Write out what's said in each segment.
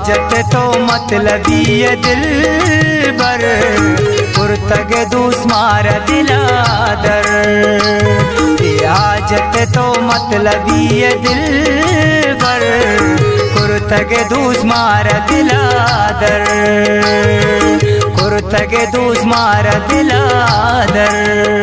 हाजत तो मतलबी ये दिल बर पुरतगे दूस मार दिलादर। ये हाजत तो मतलबी ये दिल बर पुरतगे दूस मार दिलादर, पुरतगे दूस मार दिलादर।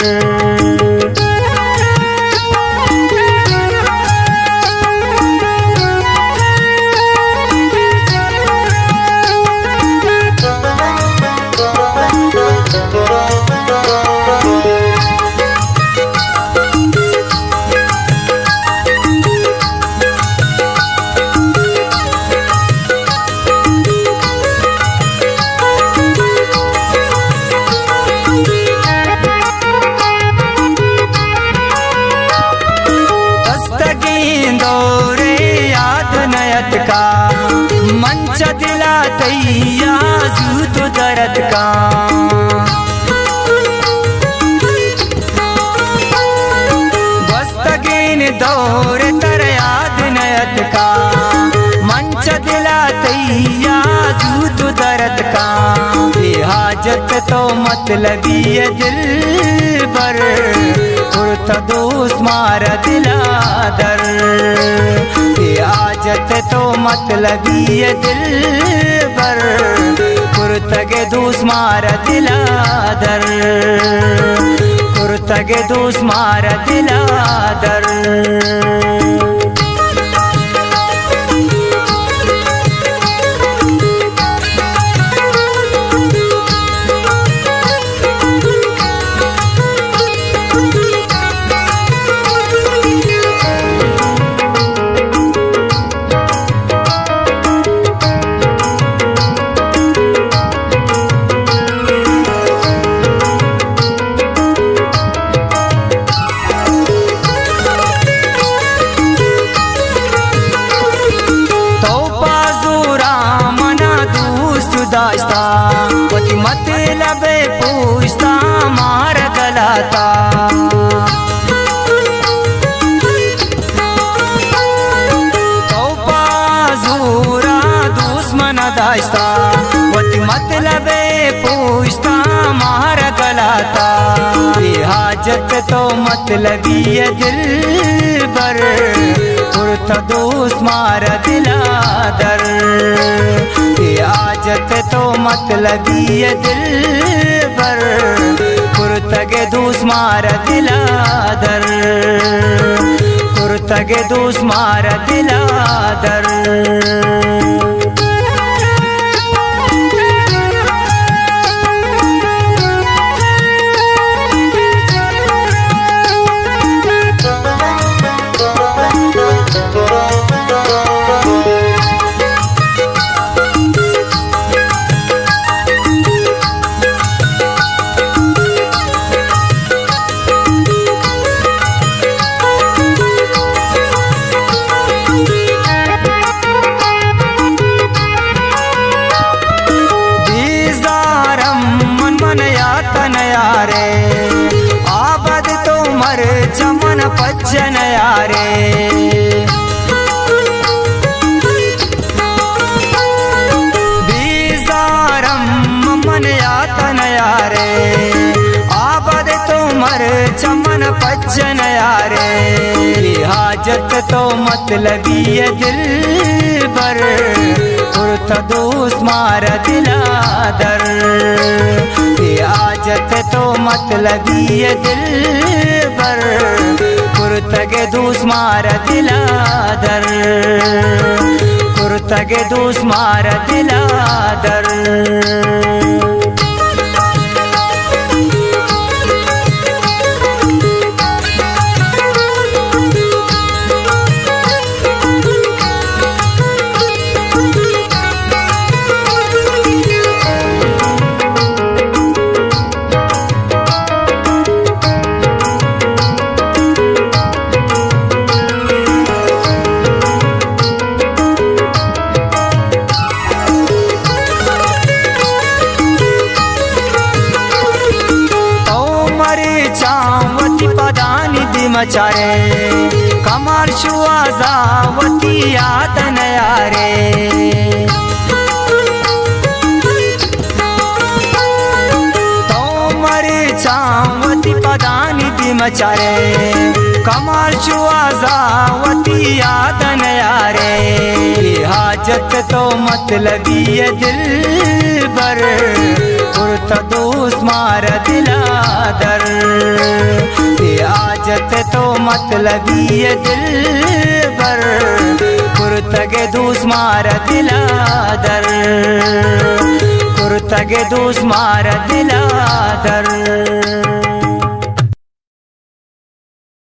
का मंच दिला तैया जूत दर्द का, बस्तगीन दौर तर याद नयत का मंच दिला तैया जूत दर्द का। ये हाजत तो मतलबी ये दिल बर पुरतदूस मार दिलादर। ये हाजत तो मतलबी ये दिल बर पुरतगे दूस मार दिलादर, पुरतगे दूस मार दिलादर। दास्ता वती मतलब पूछता मार गलाता, तो बाजूरा दुश्मन दास्ता वती मतलब पूछता मार गलाता। ये हाजत तो मतलबी ये दिल बर पुरतदूस मार दिलादर। ये हाजत तो मतलबी ये दिल बर पुरतगे दूस मार दिलादर, पुरतगे दूस मार दिलादर। यारे आबद तो मर चमन पज्जन यारे, बीजारम मन यातन यारे आबद तो मर चमन पज्जन यारे। हाजत तो मतलबी ये दिल बर पुरतदूस मार दिलादर। हाजत तो मतलबी ये दिल बर पुरतगे दूस मार दिलादर, पुरतगे दूस मार दिलादर। मचारे कमाल शुआजावती यातन यारे, मचारे कमाल चुआजावती यादन यारे हाजत तो मतलबी दिल बर पुरतदूस मार दिलादर हाजत तो मतलबी दिल बर पुरतगे दूस मार दिलादर पुरतगे दूस मार दिलादर